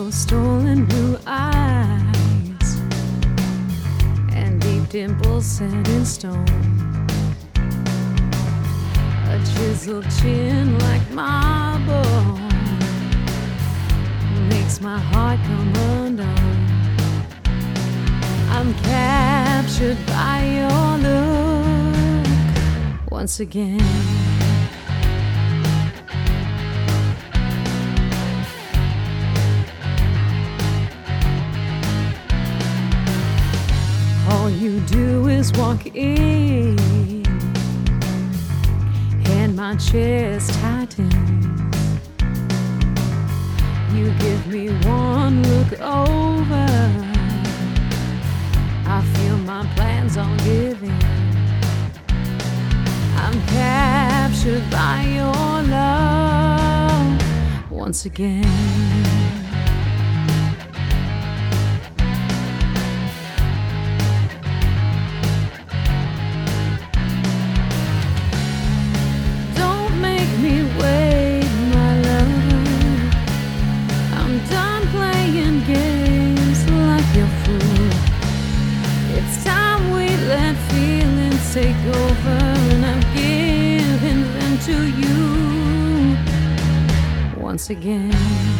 Those stolen blue eyes and deep dimples set in stone, a chiseled chin like marble makes my heart come undone. I'm captured by your look once again. All you do is walk in, and my chest tightens. You give me one look over, I feel my plans on giving. I'm captured by your love once again. Take over, and I'm giving them to you once again.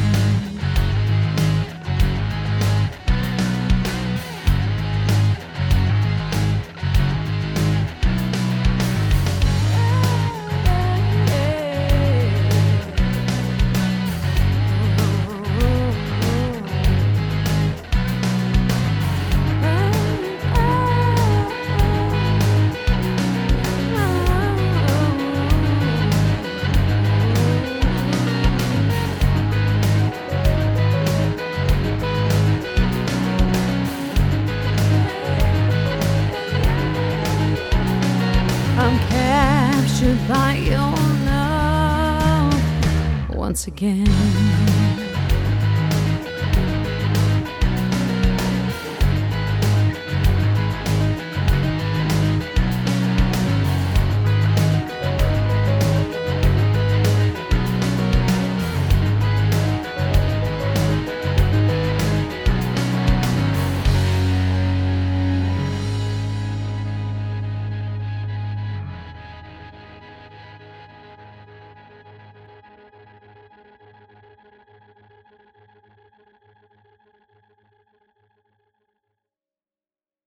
I'm captured by your love once again.